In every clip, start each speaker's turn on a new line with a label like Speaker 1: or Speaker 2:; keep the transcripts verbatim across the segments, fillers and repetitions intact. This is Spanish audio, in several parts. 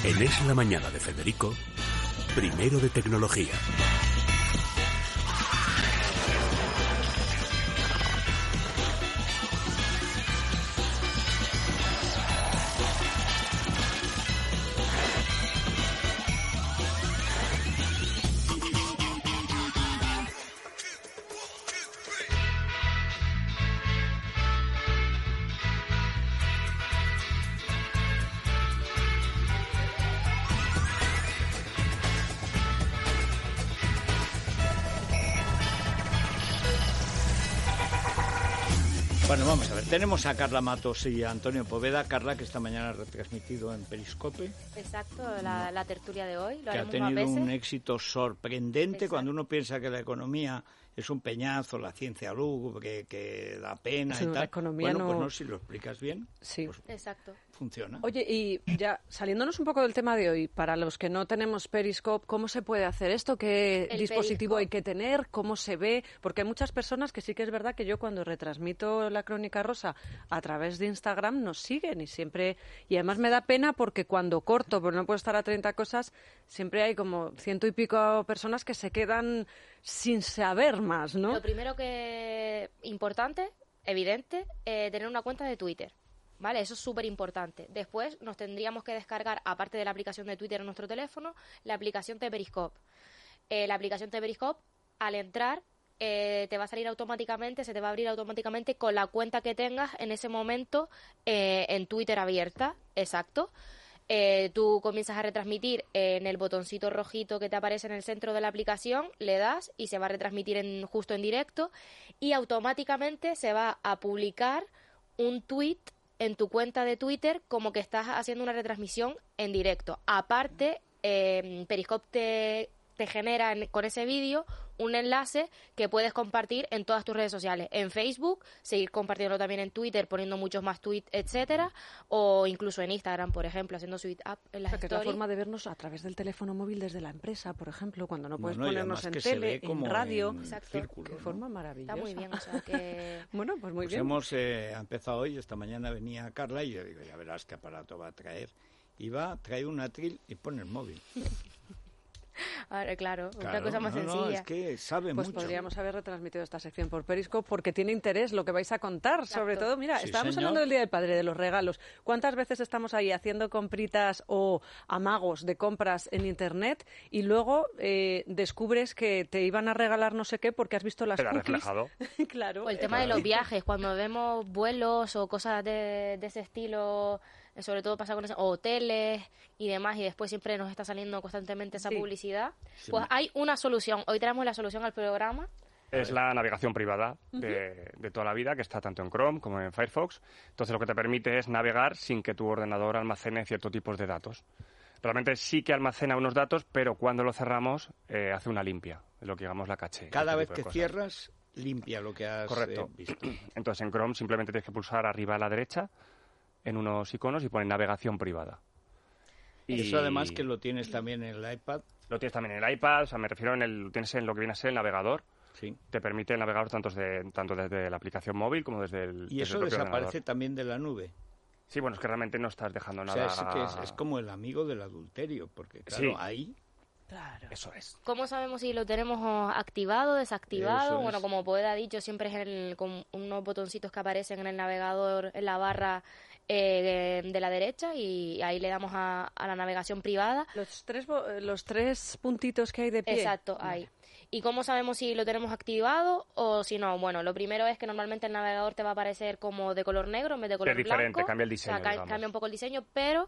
Speaker 1: En Es la Mañana de Federico, primero de tecnología.
Speaker 2: Bueno, vamos a ver. Tenemos a Carla Matos y a Antonio Poveda. Carla, que esta mañana ha retransmitido en Periscope.
Speaker 3: Exacto, la, la tertulia de hoy. Lo
Speaker 2: que ha
Speaker 3: haremos más
Speaker 2: tenido
Speaker 3: veces.
Speaker 2: un éxito sorprendente.
Speaker 3: Exacto.
Speaker 2: Cuando uno piensa que la economía es un peñazo, la ciencia lúgubre, que da pena
Speaker 4: Sí,
Speaker 2: y
Speaker 4: la
Speaker 2: tal.
Speaker 4: economía
Speaker 2: bueno,
Speaker 4: no...
Speaker 2: pues no, si lo explicas bien,
Speaker 4: Sí.
Speaker 2: pues
Speaker 3: Exacto.
Speaker 2: funciona.
Speaker 4: Oye, y ya saliéndonos un poco del tema de hoy, para los que no tenemos Periscope, ¿cómo se puede hacer esto? ¿Qué
Speaker 3: El
Speaker 4: dispositivo
Speaker 3: Periscope.
Speaker 4: hay que tener? ¿Cómo se ve? Porque hay muchas personas que sí que es verdad que yo cuando retransmito la Crónica Rosa a través de Instagram nos siguen y siempre... Y además me da pena porque cuando corto, pero no puedo estar a treinta cosas, siempre hay como ciento y pico personas que se quedan sin saber más, ¿no?
Speaker 3: Lo primero que importante, evidente, eh, tener una cuenta de Twitter. ¿Vale? Eso es súper importante. Después nos tendríamos que descargar, aparte de la aplicación de Twitter en nuestro teléfono, la aplicación de Periscope. Eh, la aplicación de Periscope, al entrar, eh, te va a salir automáticamente, se te va a abrir automáticamente con la cuenta que tengas en ese momento eh, en Twitter abierta. Exacto. Eh, tú comienzas a retransmitir en el botoncito rojito que te aparece en el centro de la aplicación, le das y se va a retransmitir en, justo en directo y automáticamente se va a publicar un tweet en tu cuenta de Twitter como que estás haciendo una retransmisión en directo. Aparte, eh, Periscope te, te genera en, con ese vídeo un enlace que puedes compartir en todas tus redes sociales. En Facebook, seguir compartiéndolo también en Twitter, poniendo muchos más tweets, etcétera, o incluso en Instagram, por ejemplo, haciendo tweet up en las
Speaker 4: O sea, que es la
Speaker 3: stories.
Speaker 4: forma de vernos a través del teléfono móvil desde la empresa, por ejemplo, cuando no puedes
Speaker 2: Bueno, y
Speaker 4: ponernos
Speaker 2: además
Speaker 4: en
Speaker 2: que se
Speaker 4: tele,
Speaker 2: ve como
Speaker 4: en radio.
Speaker 2: en
Speaker 3: Exacto.
Speaker 2: círculo,
Speaker 4: Qué
Speaker 2: ¿no?
Speaker 4: forma maravillosa.
Speaker 3: Está muy bien, o sea que...
Speaker 4: Bueno, pues muy
Speaker 2: Pues
Speaker 4: bien.
Speaker 2: hemos eh, empezado hoy, esta mañana venía Carla y yo digo, ya verás qué aparato va a traer. Y va, trae un atril y pone el móvil.
Speaker 3: Ahora, claro,
Speaker 2: Claro,
Speaker 3: otra cosa más
Speaker 2: no, no,
Speaker 3: sencilla.
Speaker 2: es que sabe
Speaker 4: Pues
Speaker 2: mucho.
Speaker 4: podríamos haber retransmitido esta sección por Periscope porque tiene interés lo que vais a contar.
Speaker 3: Exacto.
Speaker 4: Sobre todo, mira,
Speaker 2: Sí,
Speaker 4: estábamos
Speaker 2: señor.
Speaker 4: hablando del Día del Padre, de los regalos. ¿Cuántas veces estamos ahí haciendo compritas o amagos de compras en Internet y luego eh, descubres que te iban a regalar no sé qué porque has visto las
Speaker 5: Queda
Speaker 4: cookies?
Speaker 5: reflejado.
Speaker 4: Claro.
Speaker 3: O el tema de los viajes, cuando vemos vuelos o cosas de, de ese estilo, eh, sobre todo pasa con eso, o hoteles y demás, y después siempre nos está saliendo constantemente esa
Speaker 4: Sí.
Speaker 3: publicidad.
Speaker 2: Sí,
Speaker 3: Pues
Speaker 2: me-
Speaker 3: hay una solución. Hoy traemos la solución al programa.
Speaker 5: Es la navegación privada de, de toda la vida, que está tanto en Chrome como en Firefox. Entonces lo que te permite es navegar sin que tu ordenador almacene ciertos tipos de datos. Realmente sí que almacena unos datos, pero cuando lo cerramos eh, hace una limpia, de lo que llamamos la caché.
Speaker 2: Cada
Speaker 5: este
Speaker 2: vez
Speaker 5: tipo de
Speaker 2: que
Speaker 5: cosas.
Speaker 2: cierras, limpia lo que has
Speaker 5: Correcto.
Speaker 2: eh, visto.
Speaker 5: Entonces en Chrome simplemente tienes que pulsar arriba a la derecha en unos iconos y pone navegación privada. Y
Speaker 2: Eso además que lo tienes también en el iPad.
Speaker 5: lo tienes también en el iPad, o sea, me refiero en el, lo tienes en lo que viene a ser el navegador.
Speaker 2: Sí.
Speaker 5: Te permite el navegador tanto desde, tanto desde la aplicación móvil como desde el
Speaker 2: Y
Speaker 5: desde
Speaker 2: eso
Speaker 5: el propio
Speaker 2: desaparece
Speaker 5: ordenador.
Speaker 2: también de la nube.
Speaker 5: Sí, bueno, es que realmente no estás dejando
Speaker 2: O
Speaker 5: nada...
Speaker 2: sea, es, que es, es como el amigo del adulterio, porque claro,
Speaker 5: Sí.
Speaker 2: ahí
Speaker 4: Claro.
Speaker 5: Eso es.
Speaker 3: ¿Cómo sabemos si lo tenemos oh, activado, desactivado?
Speaker 2: Eso es.
Speaker 3: Bueno, como Poeda ha dicho, siempre es el- con unos botoncitos que aparecen en el navegador, en la barra eh, de, de la derecha, y ahí le damos a, a la navegación privada.
Speaker 4: Los tres, bo- eh, los tres puntitos que hay de pie.
Speaker 3: Exacto, ahí. ¿Y cómo sabemos si lo tenemos activado o si no? Bueno, lo primero es que normalmente el navegador te va a aparecer como de color negro en vez de color
Speaker 5: diferente,
Speaker 3: blanco.
Speaker 5: cambia el diseño,
Speaker 3: O sea, ca-
Speaker 5: digamos.
Speaker 3: cambia un poco el diseño, pero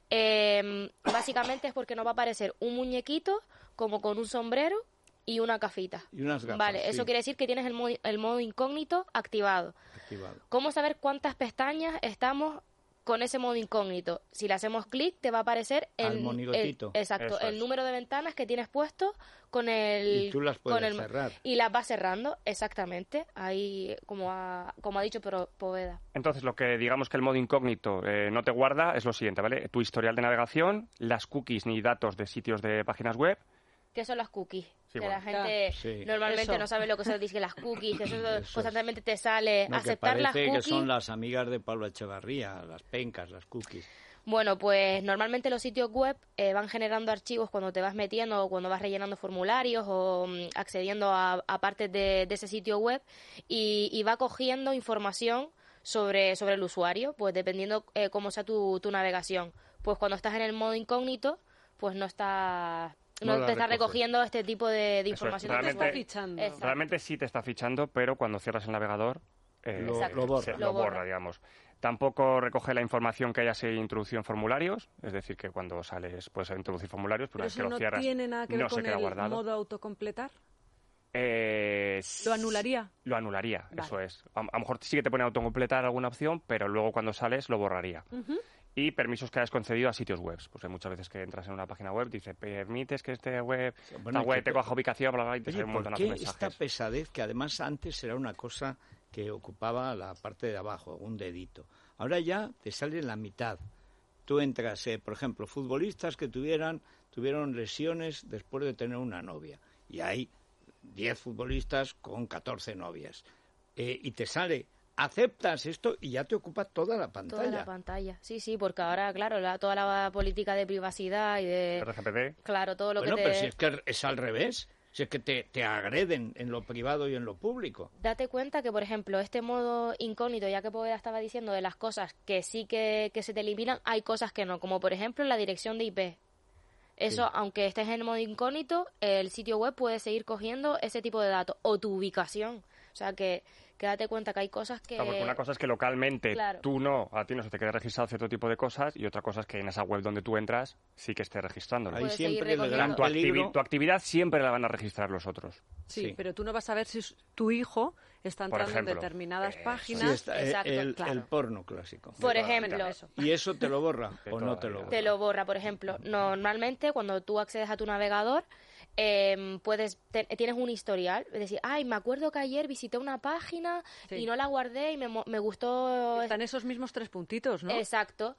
Speaker 3: eh, básicamente es porque nos va a aparecer un muñequito como con un sombrero y una cafita.
Speaker 2: y unas gafas.
Speaker 3: Vale,
Speaker 2: sí,
Speaker 3: eso quiere decir que tienes el modo, el modo incógnito activado.
Speaker 2: activado.
Speaker 3: ¿Cómo saber cuántas pestañas estamos con ese modo incógnito? Si le hacemos clic, te va a aparecer
Speaker 2: Al
Speaker 3: el,
Speaker 2: monigotito.
Speaker 3: el- exacto,
Speaker 5: Eso
Speaker 3: el
Speaker 5: es.
Speaker 3: número de ventanas que tienes puesto con el
Speaker 2: Y tú las
Speaker 3: con
Speaker 2: puedes
Speaker 3: el-
Speaker 2: cerrar.
Speaker 3: y las vas cerrando, exactamente. Ahí como ha, como ha dicho Pro- Poveda.
Speaker 5: Entonces, lo que digamos que el modo incógnito eh, no te guarda es lo siguiente, ¿vale? Tu historial de navegación, las cookies ni datos de sitios de páginas web,
Speaker 3: ¿Qué son las cookies?
Speaker 5: Sí,
Speaker 3: que
Speaker 5: bueno.
Speaker 3: la gente
Speaker 2: Sí.
Speaker 3: normalmente
Speaker 4: Eso.
Speaker 3: no sabe lo que son dicen las cookies, que eso,
Speaker 2: Eso
Speaker 3: constantemente te sale
Speaker 2: No, que
Speaker 3: aceptar las
Speaker 2: parece
Speaker 3: cookies.
Speaker 2: que son las amigas de Pablo Echevarría, las pencas, las cookies.
Speaker 3: Bueno, pues normalmente los sitios web eh, van generando archivos cuando te vas metiendo o cuando vas rellenando formularios o mm, accediendo a, a partes de, de ese sitio web y, y va cogiendo información sobre, sobre el usuario, pues dependiendo eh, cómo sea tu, tu navegación. Pues cuando estás en el modo incógnito, pues no estás... No,
Speaker 2: No la
Speaker 3: te está
Speaker 2: recoge.
Speaker 3: recogiendo este tipo de, de
Speaker 5: Eso es,
Speaker 3: información.
Speaker 4: No te
Speaker 3: de tu
Speaker 4: está
Speaker 5: realmente-
Speaker 3: usuario.
Speaker 4: fichando.
Speaker 3: Exacto.
Speaker 5: Realmente sí te está fichando, pero cuando cierras el navegador eh,
Speaker 2: Lo-
Speaker 3: Exacto.
Speaker 2: lo borra.
Speaker 5: se-
Speaker 3: Lo
Speaker 5: lo borra,
Speaker 3: borra.
Speaker 5: digamos. Tampoco recoge la información que hayas introducido en formularios, es decir, que cuando sales puedes introducir formularios, pero
Speaker 4: Pero
Speaker 5: una vez
Speaker 4: eso
Speaker 5: que lo
Speaker 4: no
Speaker 5: cierras
Speaker 4: tiene nada que ver
Speaker 5: no se
Speaker 4: con
Speaker 5: queda
Speaker 4: el
Speaker 5: guardado.
Speaker 4: modo autocompletar.
Speaker 5: Eh,
Speaker 4: ¿Lo anularía?
Speaker 5: Lo anularía,
Speaker 4: Vale.
Speaker 5: eso es. A, a lo mejor sí que te pone autocompletar alguna opción, pero luego cuando sales lo borraría.
Speaker 4: Ujú.
Speaker 5: Y permisos que hayas concedido a sitios web. Pues hay muchas veces que entras en una página web, dice, permites que este web,
Speaker 2: Bueno,
Speaker 5: esta
Speaker 2: y
Speaker 5: web
Speaker 2: que
Speaker 5: te
Speaker 2: te-
Speaker 5: coja ubicación, bla, bla, y te
Speaker 2: Oye,
Speaker 5: sale un
Speaker 2: ¿por
Speaker 5: montón
Speaker 2: qué
Speaker 5: de
Speaker 2: esta
Speaker 5: mensajes.
Speaker 2: pesadez, que además antes era una cosa que ocupaba la parte de abajo, un dedito? Ahora ya te sale la mitad. Tú entras, eh, por ejemplo, futbolistas que tuvieran tuvieron lesiones después de tener una novia. Y hay diez futbolistas con catorce novias. Eh, y te sale, aceptas esto y ya te ocupa toda la pantalla.
Speaker 3: Toda la pantalla. Sí, sí, porque ahora, claro, la, toda la política de privacidad y de...
Speaker 5: R G P D.
Speaker 3: Claro, todo lo
Speaker 2: Bueno,
Speaker 3: que te...
Speaker 2: pero si es que es al revés. Si es que te, te agreden en lo privado y en lo público.
Speaker 3: Date cuenta que, por ejemplo, este modo incógnito, ya que Poveda estaba diciendo de las cosas que sí que, que se te eliminan, hay cosas que no, como por ejemplo la dirección de I P. Eso,
Speaker 2: Sí.
Speaker 3: aunque estés en modo incógnito, el sitio web puede seguir cogiendo ese tipo de datos o tu ubicación. O sea que, que date cuenta que hay cosas que...
Speaker 5: Claro, porque una cosa es que localmente
Speaker 3: Claro.
Speaker 5: tú no, a ti no se te quede registrado cierto tipo de cosas, y otra cosa es que en esa web donde tú entras sí que esté registrándolo.
Speaker 2: Ahí
Speaker 3: Puedes seguir
Speaker 2: siempre el
Speaker 3: recogiendo.
Speaker 2: gran
Speaker 5: Tu, activi-
Speaker 2: peligro...
Speaker 5: tu actividad siempre la van a registrar los otros.
Speaker 4: Sí,
Speaker 2: Sí.
Speaker 4: pero tú no vas a ver si s- tu hijo está
Speaker 5: Por
Speaker 4: entrando
Speaker 5: ejemplo.
Speaker 4: en determinadas
Speaker 5: Eh,
Speaker 4: páginas.
Speaker 2: Sí, está, eh,
Speaker 3: Exacto,
Speaker 2: el,
Speaker 4: claro.
Speaker 2: el porno clásico.
Speaker 3: Por
Speaker 5: De toda la
Speaker 3: ejemplo,
Speaker 5: vida.
Speaker 4: Eso.
Speaker 2: ¿Y eso te lo borra
Speaker 5: De
Speaker 2: o
Speaker 5: toda
Speaker 2: no
Speaker 5: la
Speaker 2: te lo
Speaker 5: vida.
Speaker 2: borra?
Speaker 3: te lo borra, por ejemplo. Normalmente, cuando tú accedes a tu navegador, eh, puedes te- tienes un historial. Es decir, ay, me acuerdo que ayer visité una página
Speaker 4: Sí.
Speaker 3: y no la guardé y me, mo- me gustó...
Speaker 4: Están esos mismos tres puntitos, ¿no?
Speaker 3: Exacto.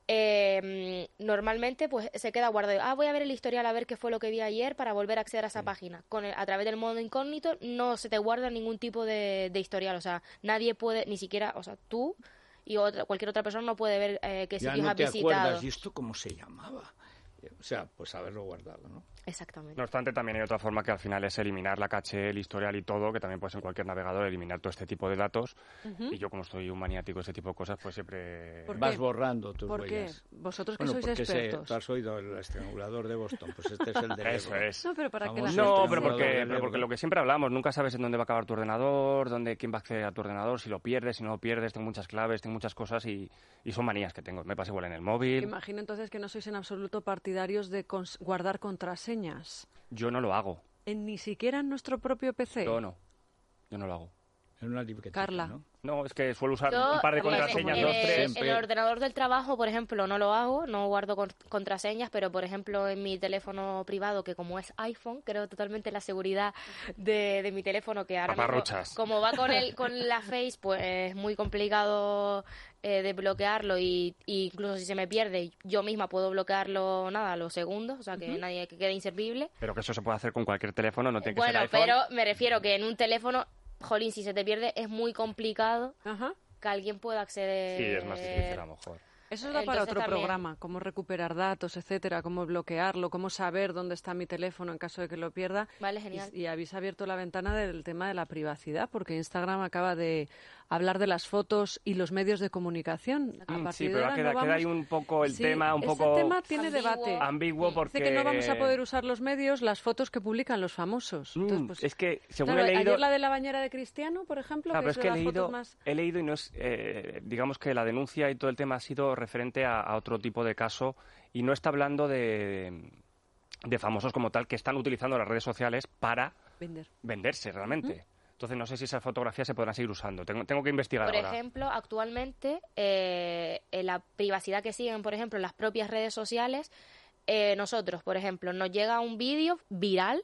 Speaker 3: Eh, normalmente pues se queda guardado. Ah, voy a ver el historial a ver qué fue lo que vi ayer para volver a acceder a esa página. Con el- a través del modo incógnito no se te guarda ningún tipo de, de historial. O sea, nadie puede, ni siquiera, o sea, tú y otra, cualquier otra persona no puede ver eh, qué
Speaker 2: Ya
Speaker 3: sitios
Speaker 2: no
Speaker 3: has
Speaker 2: te
Speaker 3: visitado.
Speaker 2: acuerdas. ¿Y esto cómo se llamaba? O sea, pues haberlo guardado, ¿no?
Speaker 3: Exactamente.
Speaker 5: No obstante, también hay otra forma que al final es eliminar la caché, el historial y todo, que también puedes en cualquier navegador eliminar todo este tipo de datos.
Speaker 4: Ujú.
Speaker 5: Y yo, como soy un maniático de este tipo de cosas, pues siempre...
Speaker 4: ¿Por
Speaker 2: Vas
Speaker 4: qué?
Speaker 2: borrando tus
Speaker 4: ¿Por qué?
Speaker 2: huellas.
Speaker 4: Vosotros que
Speaker 2: Bueno,
Speaker 4: sois
Speaker 2: porque se-
Speaker 4: expertos.
Speaker 2: tú has oído el estrangulador de Boston, pues este es el de
Speaker 5: Eso
Speaker 2: Ebro.
Speaker 5: es.
Speaker 4: No, pero para que la
Speaker 2: Famoso
Speaker 4: gente...
Speaker 5: No, pero
Speaker 2: estrangulador
Speaker 5: porque,
Speaker 2: del
Speaker 5: pero porque
Speaker 2: Ebro.
Speaker 5: lo que siempre hablamos, nunca sabes en dónde va a acabar tu ordenador, dónde, quién va a acceder a tu ordenador, si lo pierdes, si no lo pierdes, tengo muchas claves, tengo muchas cosas y, y son manías que tengo. Me pasa igual en el móvil.
Speaker 4: Imagino entonces que no sois en absoluto partidarios de cons- guardar contraseñas.
Speaker 5: Yo no lo hago.
Speaker 4: En ni siquiera en nuestro propio P C.
Speaker 5: Yo no. Yo no lo hago.
Speaker 2: En una libretita,
Speaker 4: Carla.
Speaker 2: ¿no?
Speaker 5: No, es que suelo usar
Speaker 3: Yo,
Speaker 5: un par de
Speaker 3: en-
Speaker 5: contraseñas,
Speaker 3: en,
Speaker 5: dos,
Speaker 3: el-
Speaker 5: tres.
Speaker 3: en
Speaker 2: Siempre.
Speaker 3: el ordenador del trabajo, por ejemplo, no lo hago, no guardo con- contraseñas, pero por ejemplo en mi teléfono privado, que como es iPhone, creo totalmente en la seguridad de, de mi teléfono, que ahora mismo,
Speaker 5: Paparruchas.
Speaker 3: como va con el con la Face, pues es muy complicado eh, de bloquearlo y, y incluso si se me pierde, yo misma puedo bloquearlo, nada, a los segundos, o sea que nadie que quede inservible.
Speaker 5: Pero que eso se puede hacer con cualquier teléfono, no tiene que
Speaker 3: Bueno,
Speaker 5: ser iPhone.
Speaker 3: pero me refiero que en un teléfono, jolín, si se te pierde es muy complicado
Speaker 4: Ajá.
Speaker 3: que alguien pueda acceder.
Speaker 5: Sí, es más difícil a lo mejor.
Speaker 4: Eso da para
Speaker 3: Entonces
Speaker 4: otro
Speaker 3: también-
Speaker 4: programa, cómo recuperar datos, etcétera, cómo bloquearlo, cómo saber dónde está mi teléfono en caso de que lo pierda.
Speaker 3: Vale, genial.
Speaker 4: Y, y habéis abierto la ventana del tema de la privacidad, porque Instagram acaba de hablar de las fotos y los medios de comunicación. A
Speaker 5: Mm,
Speaker 4: partir
Speaker 5: sí,
Speaker 4: de
Speaker 5: pero
Speaker 4: ahora
Speaker 5: queda,
Speaker 4: no
Speaker 5: queda ahí
Speaker 4: vamos-
Speaker 5: un poco el
Speaker 4: Sí,
Speaker 5: tema, un
Speaker 4: ese
Speaker 5: poco
Speaker 4: tema tiene
Speaker 3: Ambiguo.
Speaker 4: debate.
Speaker 5: ambiguo porque...
Speaker 4: Dice que no vamos a poder usar los medios las fotos que publican los famosos.
Speaker 5: Mm,
Speaker 4: Entonces, pues,
Speaker 5: es que, según
Speaker 4: claro,
Speaker 5: he leído...
Speaker 4: ayer la de la bañera de Cristiano, por ejemplo,
Speaker 5: Claro,
Speaker 4: que
Speaker 5: pero
Speaker 4: es
Speaker 5: es
Speaker 4: de
Speaker 5: que he
Speaker 4: las
Speaker 5: leído,
Speaker 4: fotos más...
Speaker 5: he leído y no es, eh, digamos que la denuncia y todo el tema ha sido referente a, a otro tipo de caso y no está hablando de, de famosos como tal que están utilizando las redes sociales para
Speaker 4: Vender.
Speaker 5: venderse realmente. Entonces no sé si esas fotografías se podrán seguir usando. Tengo, tengo que investigar
Speaker 3: Por
Speaker 5: ahora.
Speaker 3: ejemplo, actualmente, eh, en la privacidad que siguen, por ejemplo, las propias redes sociales, eh, nosotros, por ejemplo, nos llega un vídeo viral,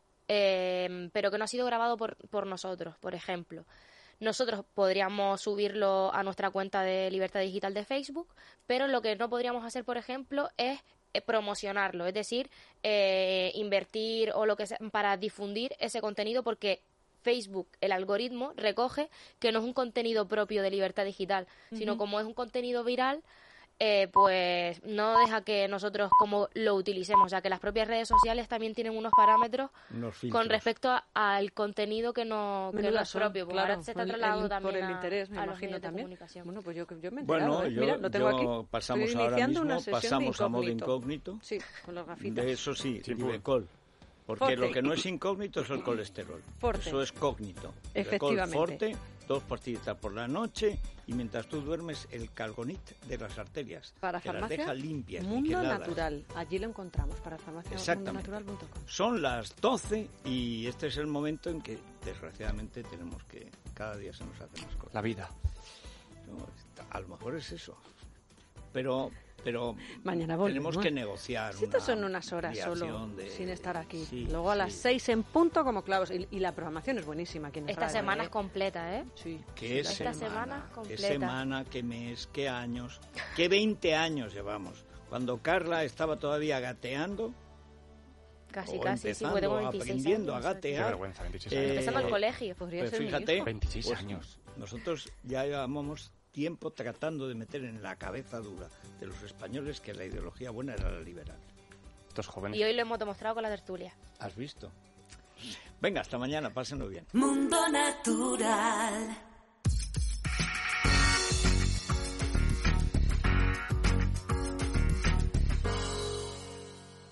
Speaker 3: eh, pero que no ha sido grabado por, por nosotros, por ejemplo. Nosotros podríamos subirlo a nuestra cuenta de Libertad Digital de Facebook, pero lo que no podríamos hacer, por ejemplo, es eh, promocionarlo, es decir, eh, invertir o lo que sea para difundir ese contenido, porque Facebook, el algoritmo, recoge que no es un contenido propio de Libertad Digital, uh-huh. sino como es un contenido viral, eh, pues no deja que nosotros como lo utilicemos. O sea, que las propias redes sociales también tienen unos parámetros
Speaker 2: unos
Speaker 3: con respecto a, al contenido que no, que no es propio.
Speaker 4: Claro,
Speaker 3: ahora se está trasladando también
Speaker 4: por el
Speaker 3: a,
Speaker 4: interés, me
Speaker 3: a los
Speaker 4: imagino
Speaker 3: medios de
Speaker 4: también.
Speaker 3: comunicación.
Speaker 4: Bueno, pues yo, yo me he enterado,
Speaker 2: Bueno,
Speaker 4: ¿eh?
Speaker 2: yo,
Speaker 4: Mira, lo tengo
Speaker 2: yo
Speaker 4: aquí.
Speaker 2: pasamos
Speaker 4: Estoy
Speaker 2: ahora
Speaker 4: iniciando
Speaker 2: mismo,
Speaker 4: una sesión
Speaker 2: pasamos
Speaker 4: de
Speaker 2: a modo
Speaker 4: incógnito.
Speaker 2: incógnito.
Speaker 4: Sí, con las gafitas.
Speaker 2: De eso sí,
Speaker 5: Sí,
Speaker 2: Divecol. Porque
Speaker 4: Forte.
Speaker 2: lo que no es incógnito es el colesterol.
Speaker 4: Forte.
Speaker 2: Eso es cógnito.
Speaker 4: Efectivamente.
Speaker 2: Forte, dos pastillitas por la noche y mientras tú duermes el Calgonit de las arterias.
Speaker 4: Para
Speaker 2: que las
Speaker 4: farmacia,
Speaker 2: deja limpias,
Speaker 4: Mundo
Speaker 2: niqueladas.
Speaker 4: Natural. Allí lo encontramos, para farmacia mundo natural punto com.
Speaker 2: Son las doce y este es el momento en que, desgraciadamente, tenemos que... Cada día se nos hacen más cosas.
Speaker 5: La vida.
Speaker 2: No, a lo mejor es eso. Pero... Pero
Speaker 4: Mañana volvemos.
Speaker 2: tenemos que negociar.
Speaker 4: Si estas son unas horas solo,
Speaker 2: ampliación de-
Speaker 4: sin estar aquí.
Speaker 2: Sí,
Speaker 4: Luego a las
Speaker 2: sí.
Speaker 4: seis en punto como clavos. Y, y la programación es buenísima aquí en
Speaker 3: Esta
Speaker 4: radio,
Speaker 3: semana
Speaker 4: ¿eh?
Speaker 3: es completa, ¿eh?
Speaker 4: Sí.
Speaker 2: ¿Qué
Speaker 3: Esta
Speaker 2: semana?
Speaker 3: semana
Speaker 2: ¿Qué
Speaker 3: completa.
Speaker 2: semana? ¿Qué mes? ¿Qué años? ¿Qué veinte años llevamos? Cuando Carla estaba todavía gateando,
Speaker 3: Casi,
Speaker 2: o
Speaker 3: casi, sí,
Speaker 2: empezando,
Speaker 3: porque tengo veintiséis
Speaker 2: aprendiendo
Speaker 3: años.
Speaker 2: a
Speaker 5: Qué
Speaker 2: gatear.
Speaker 5: vergüenza, veintiséis
Speaker 2: Eh,
Speaker 5: años.
Speaker 3: Empezando el colegio.
Speaker 4: Podría
Speaker 2: Pues
Speaker 4: ser mi
Speaker 2: fíjate,
Speaker 4: hijo.
Speaker 5: veintiséis
Speaker 2: pues,
Speaker 5: años.
Speaker 2: nosotros ya llevamos tiempo tratando de meter en la cabeza dura de los españoles que la ideología buena era la liberal.
Speaker 5: Estos jóvenes.
Speaker 3: Y hoy lo hemos demostrado con la tertulia.
Speaker 2: ¿Has visto? Venga, hasta mañana, pásenlo bien.
Speaker 6: Mundo Natural.